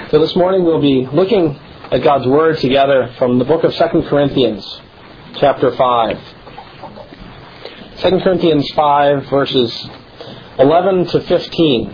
So this morning we'll be looking at God's Word together from the book of 2 Corinthians, chapter 5. 2 Corinthians 5, verses 11 to 15.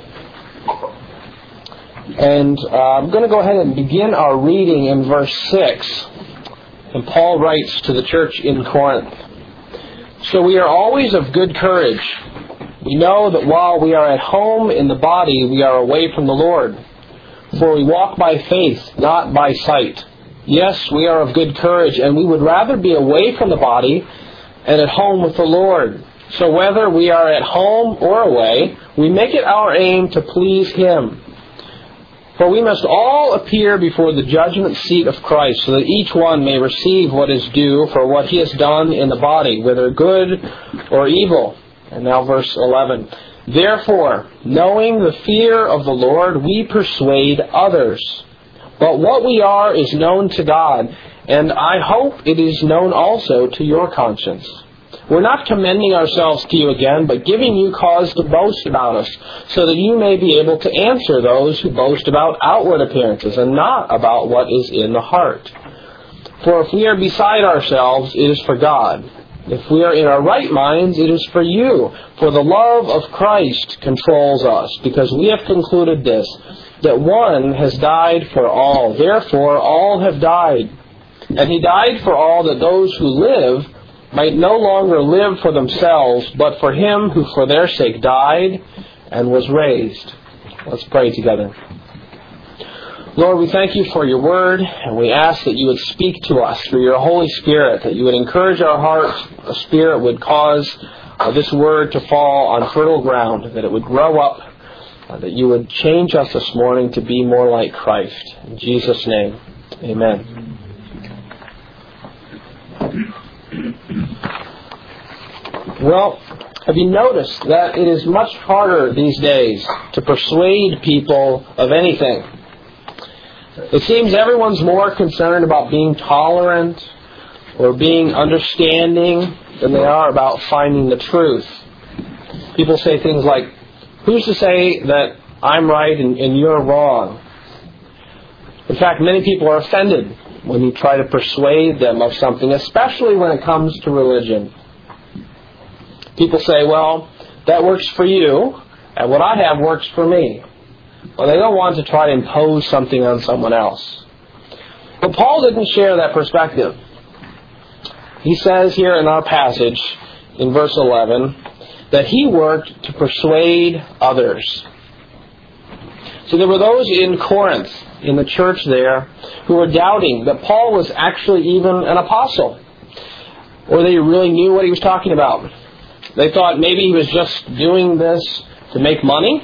And I'm going to go ahead and begin our reading in verse 6. And Paul writes to the church in Corinth, "So we are always of good courage. We know that while we are at home in the body, we are away from the Lord. For we walk by faith, not by sight. Yes, we are of good courage, and we would rather be away from the body and at home with the Lord. So whether we are at home or away, we make it our aim to please Him. For we must all appear before the judgment seat of Christ, so that each one may receive what is due for what he has done in the body, whether good or evil." And now verse 11. "Therefore, knowing the fear of the Lord, we persuade others. But what we are is known to God, and I hope it is known also to your conscience. We're not commending ourselves to you again, but giving you cause to boast about us, so that you may be able to answer those who boast about outward appearances, and not about what is in the heart. For if we are beside ourselves, it is for God. If we are in our right minds, it is for you. For the love of Christ controls us, because we have concluded this, that one has died for all. Therefore, all have died. And He died for all, that those who live might no longer live for themselves, but for Him who for their sake died and was raised." Let's pray together. Lord, we thank you for your word, and we ask that you would speak to us through your Holy Spirit, that you would encourage our hearts, the Spirit would cause this word to fall on fertile ground, that it would grow up, that you would change us this morning to be more like Christ. In Jesus' name, amen. Well, have you noticed that it is much harder these days to persuade people of anything? It seems everyone's more concerned about being tolerant or being understanding than they are about finding the truth. People say things like, "Who's to say that I'm right and you're wrong?" In fact, many people are offended when you try to persuade them of something, especially when it comes to religion. People say, "Well, that works for you, and what I have works for me." Well, they don't want to try to impose something on someone else. But Paul didn't share that perspective. He says here in our passage, in verse 11, that he worked to persuade others. So there were those in Corinth, in the church there, who were doubting that Paul was actually even an apostle, or they really knew what he was talking about. They thought maybe he was just doing this to make money,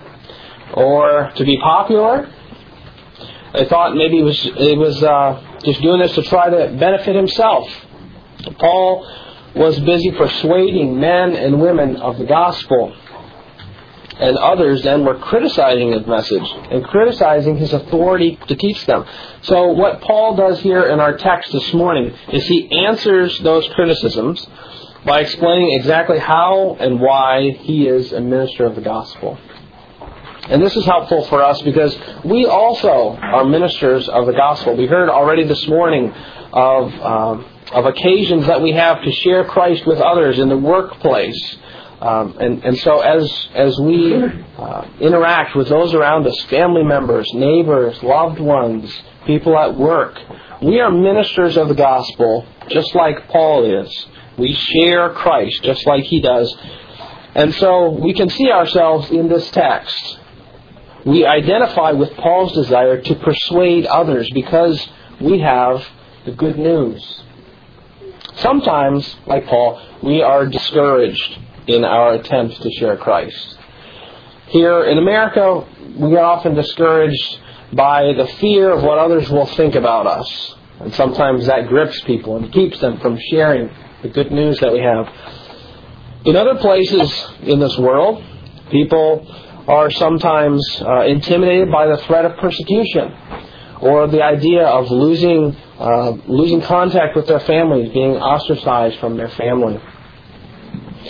or to be popular. They thought maybe he was just doing this to try to benefit himself. Paul was busy persuading men and women of the gospel. And others then were criticizing his message and criticizing his authority to teach them. So what Paul does here in our text this morning is he answers those criticisms by explaining exactly how and why he is a minister of the gospel. And this is helpful for us because we also are ministers of the gospel. We heard already this morning of occasions that we have to share Christ with others in the workplace. And so as we interact with those around us, family members, neighbors, loved ones, people at work, we are ministers of the gospel just like Paul is. We share Christ just like he does. And so we can see ourselves in this text. We identify with Paul's desire to persuade others because we have the good news. Sometimes, like Paul, we are discouraged in our attempts to share Christ. Here in America, we are often discouraged by the fear of what others will think about us. And sometimes that grips people and keeps them from sharing the good news that we have. In other places in this world, people are sometimes intimidated by the threat of persecution or the idea of losing contact with their families, being ostracized from their family.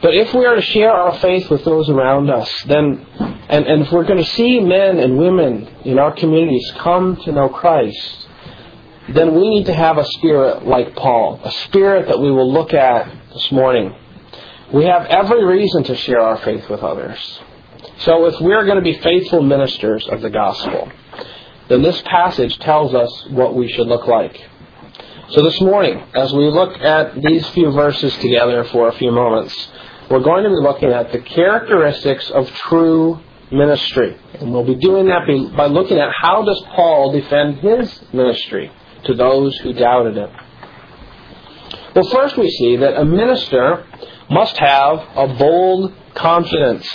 But if we are to share our faith with those around us, then, and if we're going to see men and women in our communities come to know Christ, then we need to have a spirit like Paul, a spirit that we will look at this morning. We have every reason to share our faith with others. So if we're going to be faithful ministers of the gospel, then this passage tells us what we should look like. So this morning, as we look at these few verses together for a few moments, we're going to be looking at the characteristics of true ministry. And we'll be doing that by looking at how does Paul defend his ministry to those who doubted it. Well, first we see that a minister must have a bold confidence.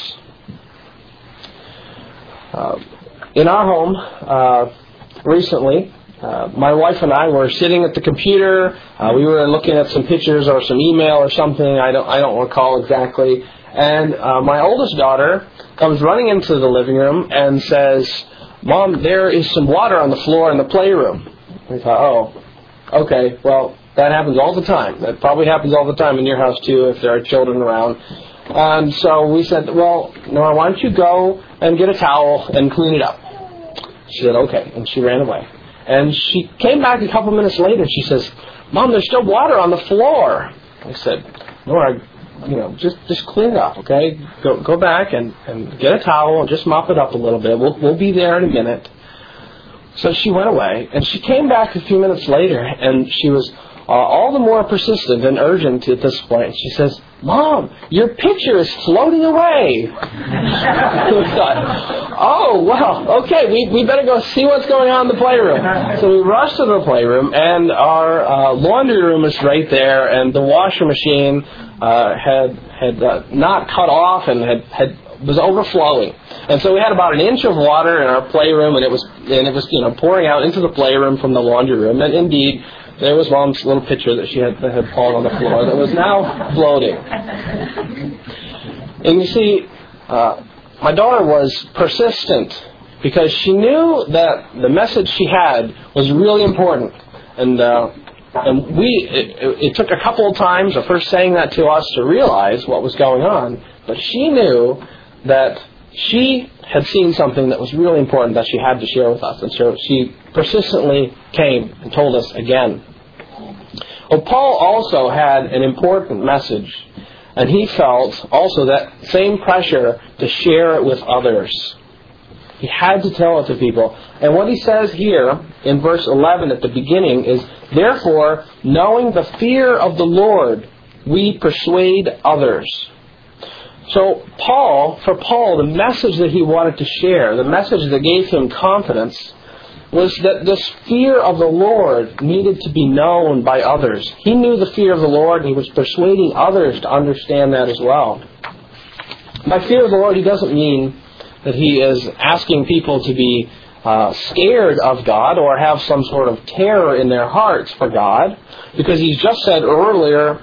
In our home, recently, my wife and I were sitting at the computer. We were looking at some pictures or some email or something. I don't recall exactly. And my oldest daughter comes running into the living room and says, "Mom, there is some water on the floor in the playroom." We thought, oh, okay, well, that happens all the time. That probably happens all the time in your house, too, if there are children around. And so we said, well, Nora, why don't you go and get a towel and clean it up? She said, okay, and she ran away. And she came back a couple minutes later, and she says, Mom, there's still water on the floor. I said, Nora, just clean it up, okay? Go back and get a towel and just mop it up a little bit. We'll be there in a minute. So she went away, and she came back a few minutes later, and she was all the more persistent and urgent at this point. She says, Mom, your picture is floating away. We thought, oh, well, okay, we better go see what's going on in the playroom. So we rushed to the playroom, and our laundry room is right there, and the washer machine had not cut off and was overflowing. And so we had about an inch of water in our playroom, and it was pouring out into the playroom from the laundry room. And indeed, there was Mom's little picture that that had fallen on the floor that was now floating. And you see, my daughter was persistent because she knew that the message she had was really important. And it took a couple of times of her saying that to us to realize what was going on. But she knew that she had seen something that was really important that she had to share with us. And so she persistently came and told us again. Well, Paul also had an important message. And he felt also that same pressure to share it with others. He had to tell it to people. And what he says here in verse 11 at the beginning is, therefore, knowing the fear of the Lord, we persuade others. So for Paul, the message that he wanted to share, the message that gave him confidence, was that this fear of the Lord needed to be known by others. He knew the fear of the Lord, and he was persuading others to understand that as well. By fear of the Lord, he doesn't mean that he is asking people to be scared of God or have some sort of terror in their hearts for God, because he's just said earlier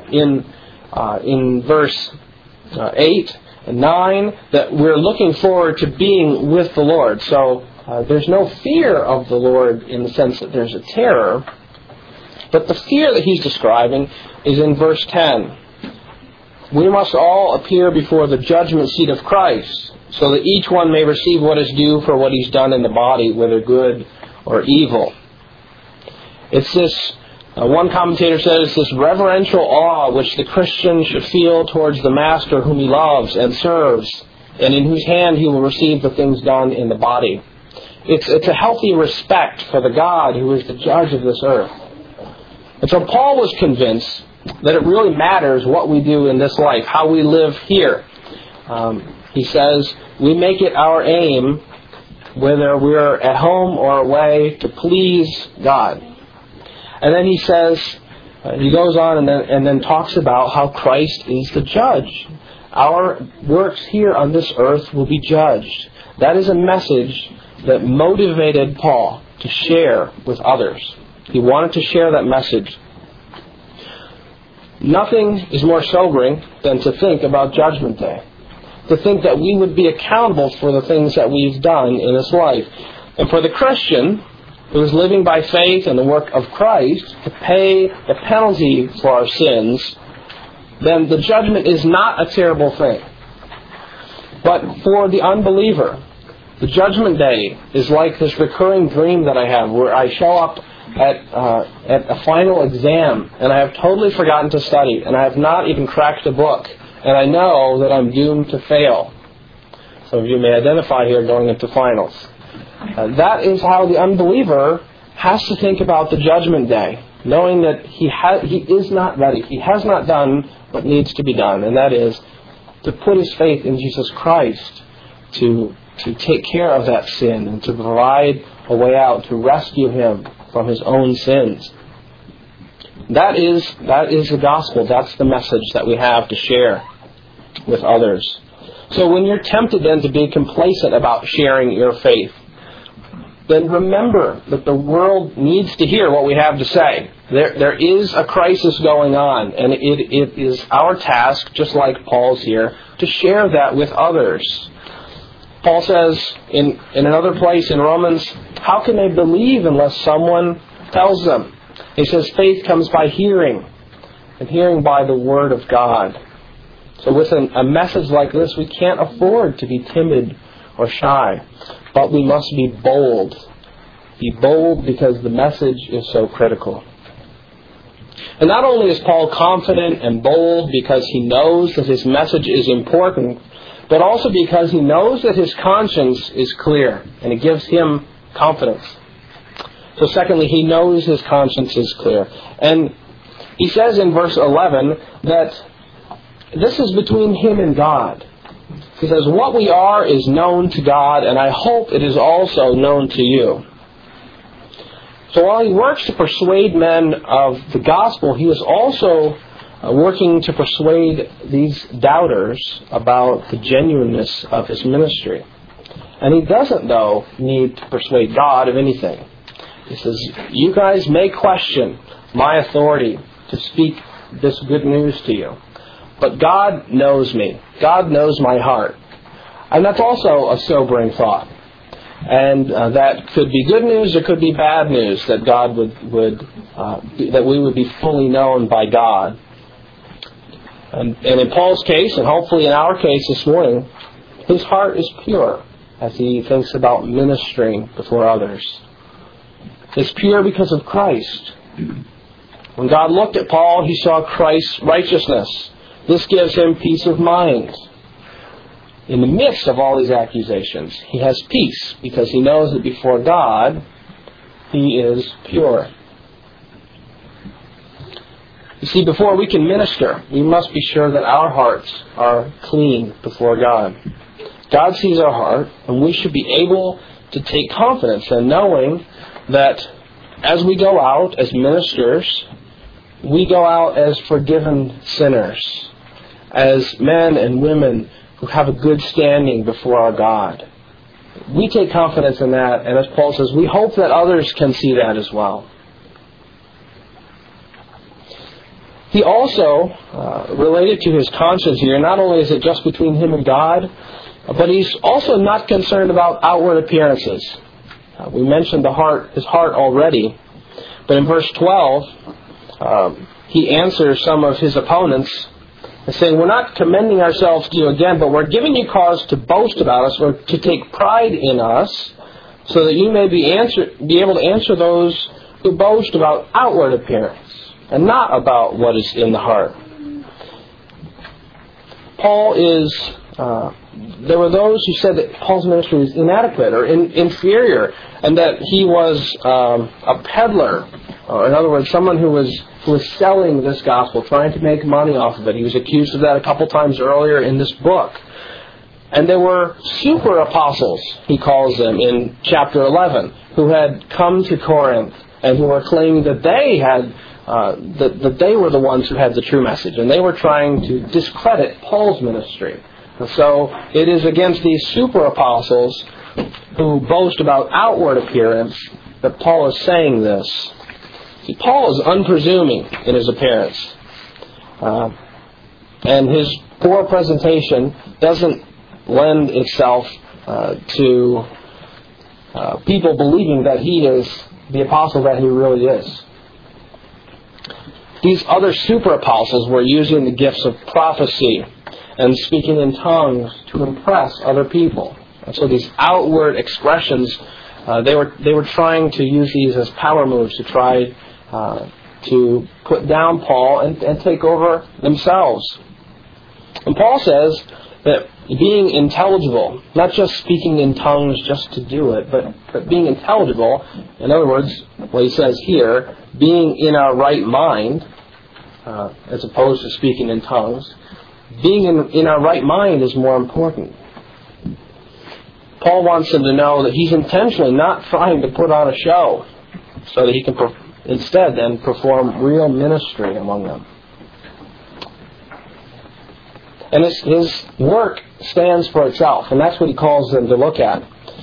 in verse 8 and 9 that we're looking forward to being with the Lord. So there's no fear of the Lord in the sense that there's a terror. But the fear that he's describing is in verse 10. We must all appear before the judgment seat of Christ, so that each one may receive what is due for what he's done in the body, whether good or evil. It's this, one commentator says, it's this reverential awe which the Christian should feel towards the Master whom he loves and serves, and in whose hand he will receive the things done in the body. It's a healthy respect for the God who is the judge of this earth. And so Paul was convinced that it really matters what we do in this life, how we live here. He says, we make it our aim, whether we're at home or away, to please God. And then he says, he goes on and then talks about how Christ is the judge. Our works here on this earth will be judged. That is a message that motivated Paul to share with others. He wanted to share that message. Nothing is more sobering than to think about Judgment Day. To think that we would be accountable for the things that we've done in this life. And for the Christian who is living by faith in the work of Christ, to pay the penalty for our sins then the judgment is not a terrible thing. But for the unbeliever, the judgment day is like this recurring dream that I have, where I show up at a final exam and I have totally forgotten to study, and I have not even cracked a book, and I know that I'm doomed to fail. Some of you may identify here going into finals. That is how the unbeliever has to think about the judgment day, knowing that he is not ready. He has not done what needs to be done, and that is to put his faith in Jesus Christ to take care of that sin and to provide a way out, to rescue him from his own sins. That is the gospel. That's the message that we have to share with others. So when you're tempted then to be complacent about sharing your faith, then remember that the world needs to hear what we have to say. There is a crisis going on, and it is our task, just like Paul's here, to share that with others. Paul says in another place in Romans, how can they believe unless someone tells them? He says faith comes by hearing, and hearing by the Word of God. So with a message like this, we can't afford to be timid or shy, but we must be bold. Be bold because the message is so critical. And not only is Paul confident and bold because he knows that his message is important, but also because he knows that his conscience is clear, and it gives him confidence. So secondly, he knows his conscience is clear. And he says in verse 11 that this is between him and God. He says, what we are is known to God, and I hope it is also known to you. So while he works to persuade men of the gospel, he is also working to persuade these doubters about the genuineness of his ministry. And he doesn't, though, need to persuade God of anything. He says, you guys may question my authority to speak this good news to you, but God knows me. God knows my heart. And that's also a sobering thought. And that could be good news or could be bad news, that God that we would be fully known by God. And in Paul's case, and hopefully in our case this morning, his heart is pure as he thinks about ministering before others. It's pure because of Christ. When God looked at Paul, he saw Christ's righteousness. This gives him peace of mind. In the midst of all these accusations, he has peace because he knows that before God, he is pure. You see, before we can minister, we must be sure that our hearts are clean before God. God sees our heart, and we should be able to take confidence in knowing that as we go out as ministers, we go out as forgiven sinners, as men and women who have a good standing before our God. We take confidence in that, and as Paul says, we hope that others can see that as well. He also, related to his conscience here, not only is it just between him and God, but he's also not concerned about outward appearances. We mentioned his heart already, but in verse 12, he answers some of his opponents and saying, we're not commending ourselves to you again, but we're giving you cause to boast about us or to take pride in us, so that you may be able to answer those who boast about outward appearance and not about what is in the heart. There were those who said that Paul's ministry was inadequate or inferior, and that he was a peddler, or in other words, someone who was selling this gospel, trying to make money off of it. He was accused of that a couple times earlier in this book. And there were super apostles, he calls them, in chapter 11, who had come to Corinth and who were claiming that they had that they were the ones who had the true message, and they were trying to discredit Paul's ministry. And so it is against these super apostles who boast about outward appearance that Paul is saying this. See, Paul is unpresuming in his appearance, and his poor presentation doesn't lend itself to people believing that he is the apostle that he really is. These other super apostles were using the gifts of prophecy and speaking in tongues to impress other people. And so these outward expressions, they were trying to use these as power moves to try to put down Paul and take over themselves. And Paul says that being intelligible, not just speaking in tongues just to do it, but being intelligible, in other words, what he says here, being in our right mind, as opposed to speaking in tongues, being in our right mind is more important. Paul wants them to know that he's intentionally not trying to put on a show so that he can instead then perform real ministry among them. And his work stands for itself, and that's what he calls them to look at.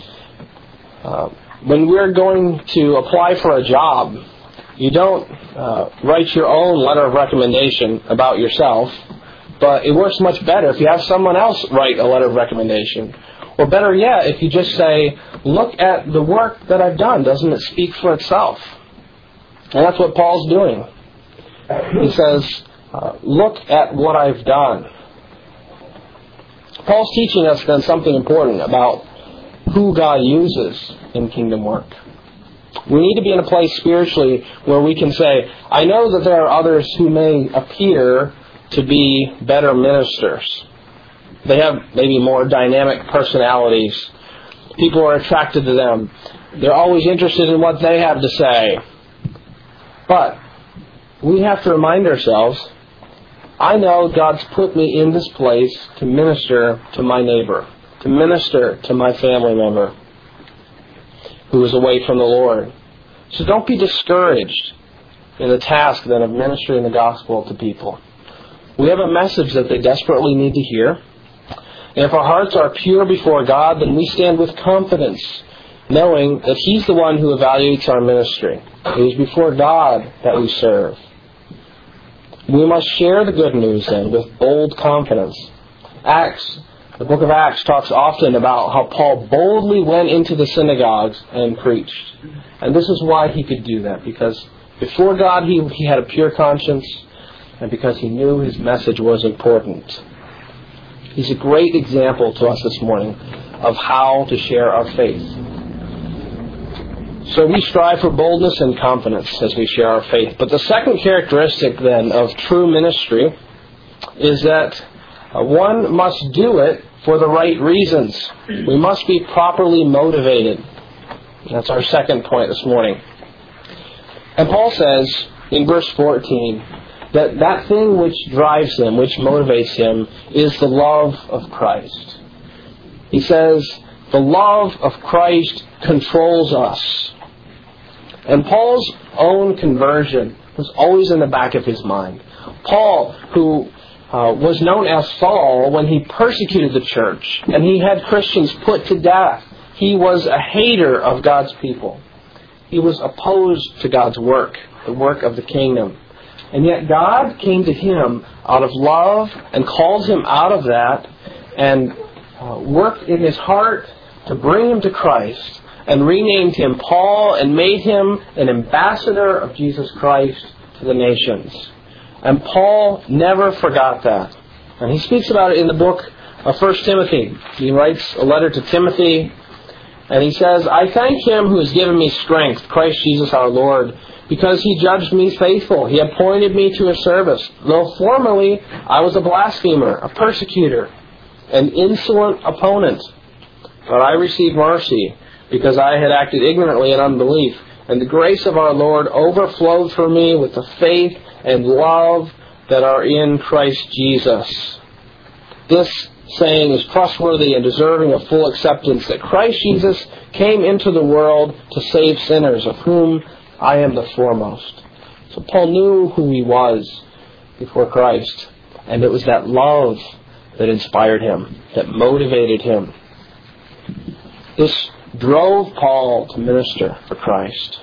When we're going to apply for a job, you don't write your own letter of recommendation about yourself, but it works much better if you have someone else write a letter of recommendation. Or better yet, if you just say, look at the work that I've done. Doesn't it speak for itself? And that's what Paul's doing. He says, look at what I've done. Paul's teaching us then something important about who God uses in kingdom work. We need to be in a place spiritually where we can say, I know that there are others who may appear to be better ministers. They have maybe more dynamic personalities. People are attracted to them. They're always interested in what they have to say. But we have to remind ourselves, I know God's put me in this place to minister to my neighbor, to minister to my family member who is away from the Lord. So don't be discouraged in the task then of ministering the gospel to people. We have a message that they desperately need to hear. And if our hearts are pure before God, then we stand with confidence, knowing that He's the one who evaluates our ministry. It is before God that we serve. We must share the good news then with bold confidence. The book of Acts talks often about how Paul boldly went into the synagogues and preached. And this is why he could do that, because before God he had a pure conscience, and because he knew his message was important. He's a great example to us this morning of how to share our faith. So we strive for boldness and confidence as we share our faith. But the second characteristic then of true ministry is that one must do it for the right reasons. We must be properly motivated. That's our second point this morning. And Paul says in verse 14 that thing which drives him, which motivates him, is the love of Christ. He says, the love of Christ controls us. And Paul's own conversion was always in the back of his mind. Paul, who was known as Saul when he persecuted the church, and he had Christians put to death. He was a hater of God's people. He was opposed to God's work, the work of the kingdom. And yet God came to him out of love and called him out of that and worked in his heart to bring him to Christ and renamed him Paul and made him an ambassador of Jesus Christ to the nations. And Paul never forgot that. And he speaks about it in the book of 1 Timothy. He writes a letter to Timothy, and he says, I thank Him who has given me strength, Christ Jesus our Lord, because He judged me faithful. He appointed me to His service. Though formerly I was a blasphemer, a persecutor, an insolent opponent. But I received mercy because I had acted ignorantly in unbelief. And the grace of our Lord overflowed for me with the faith and love that are in Christ Jesus. This saying is trustworthy and deserving of full acceptance, that Christ Jesus came into the world to save sinners, of whom I am the foremost. So Paul knew who he was before Christ, and it was that love that inspired him, that motivated him. This drove Paul to minister for Christ.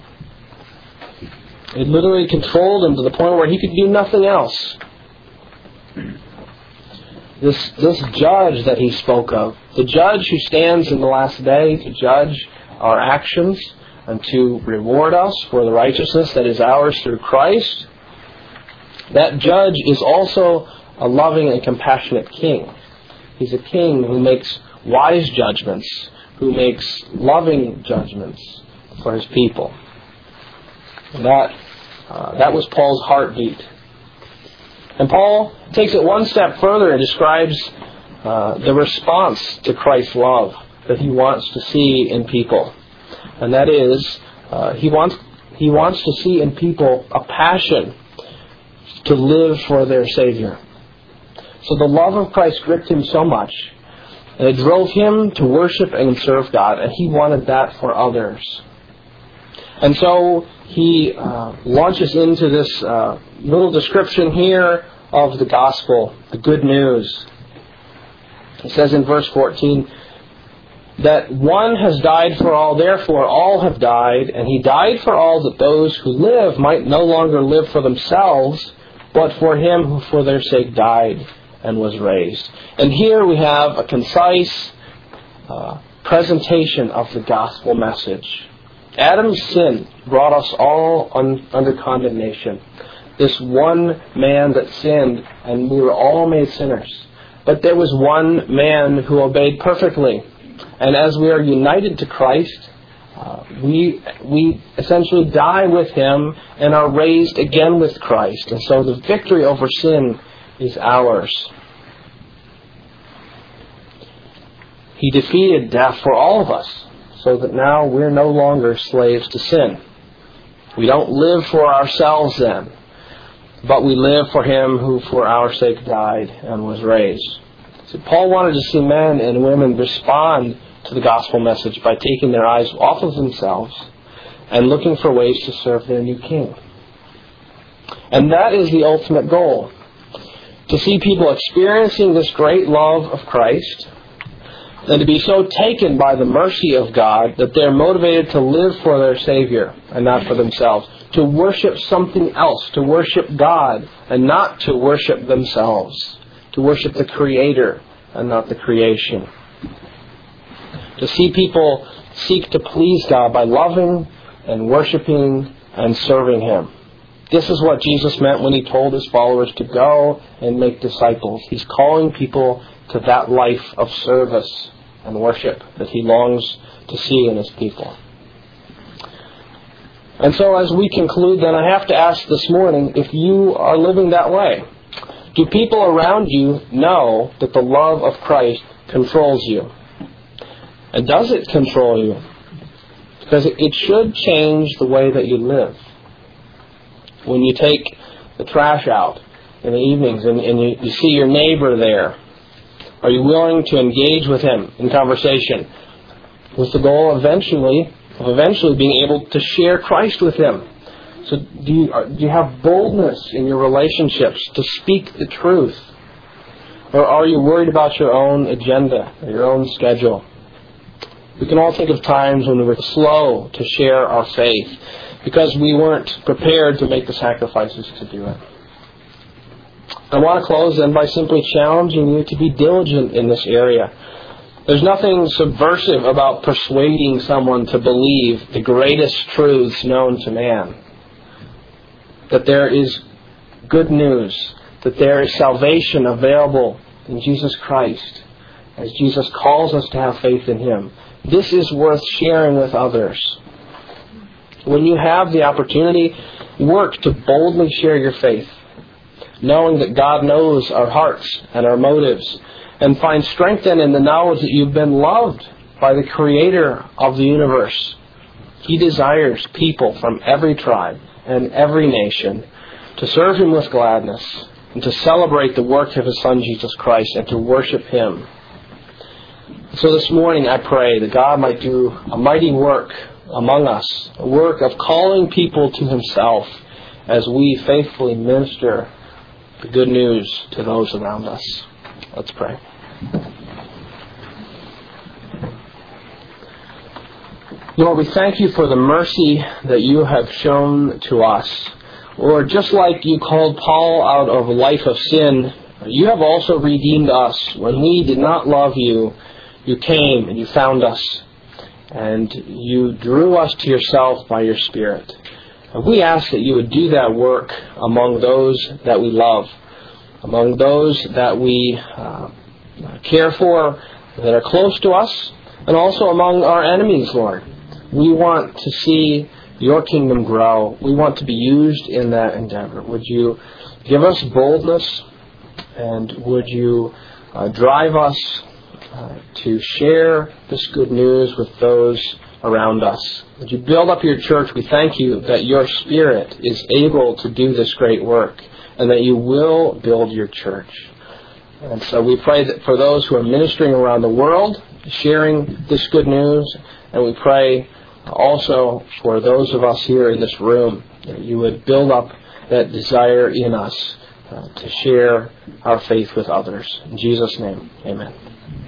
It literally controlled him to the point where he could do nothing else. This judge that he spoke of, the judge who stands in the last day to judge our actions and to reward us for the righteousness that is ours through Christ, That judge is also a loving and compassionate king. He's a king who makes wise judgments, who makes loving judgments for his people. And that was Paul's heartbeat. And Paul takes it one step further and describes the response to Christ's love that he wants to see in people. And that is, he wants to see in people a passion to live for their Savior. So the love of Christ gripped him so much, and it drove him to worship and serve God, and he wanted that for others. And so he launches into this little description here of the gospel, the good news. It says in verse 14, that one has died for all, therefore all have died, and he died for all that those who live might no longer live for themselves, but for him who for their sake died and was raised. And here we have a concise presentation of the gospel message. Adam's sin brought us all under condemnation. This one man that sinned, and we were all made sinners. But there was one man who obeyed perfectly. And as we are united to Christ, we essentially die with Him and are raised again with Christ. And so the victory over sin is ours. He defeated death for all of us, so that now we're no longer slaves to sin. We don't live for ourselves then, but we live for Him who for our sake died and was raised. So Paul wanted to see men and women respond to the gospel message by taking their eyes off of themselves and looking for ways to serve their new king. And that is the ultimate goal. To see people experiencing this great love of Christ, and to be so taken by the mercy of God that they're motivated to live for their Savior and not for themselves. To worship something else, to worship God and not to worship themselves. To worship the Creator and not the creation. To see people seek to please God by loving and worshiping and serving Him. This is what Jesus meant when He told His followers to go and make disciples. He's calling people to that life of service and worship that He longs to see in His people. And so as we conclude, then I have to ask this morning if you are living that way. Do people around you know that the love of Christ controls you? And does it control you? Because it should change the way that you live. When you take the trash out in the evenings and you see your neighbor there, are you willing to engage with him in conversation with the goal of eventually being able to share Christ with him? So do you have boldness in your relationships to speak the truth? Or are you worried about your own agenda or your own schedule? We can all think of times when we were slow to share our faith because we weren't prepared to make the sacrifices to do it. I want to close then by simply challenging you to be diligent in this area. There's nothing subversive about persuading someone to believe the greatest truths known to man. That there is good news, that there is salvation available in Jesus Christ, as Jesus calls us to have faith in Him. This is worth sharing with others. When you have the opportunity, work to boldly share your faith, knowing that God knows our hearts and our motives, and find strength in the knowledge that you've been loved by the Creator of the universe. He desires people from every tribe and every nation to serve Him with gladness and to celebrate the work of His Son Jesus Christ and to worship Him. So this morning I pray that God might do a mighty work among us, a work of calling people to Himself as we faithfully minister the good news to those around us. Let's pray. Lord, we thank You for the mercy that You have shown to us. Lord, just like You called Paul out of a life of sin, You have also redeemed us. When we did not love You, You came and You found us. And You drew us to Yourself by Your Spirit. And we ask that you would do that work among those that we love, among those that we care for, that are close to us, and also among our enemies, Lord. We want to see your kingdom grow. We want to be used in that endeavor. Would you give us boldness, and would you drive us to share this good news with those around us? Would you build up your church? We thank you that your Spirit is able to do this great work, and that you will build your church. And so we pray that for those who are ministering around the world, sharing this good news, and we pray also for those of us here in this room, that you would build up that desire in us to share our faith with others. In Jesus' name, amen.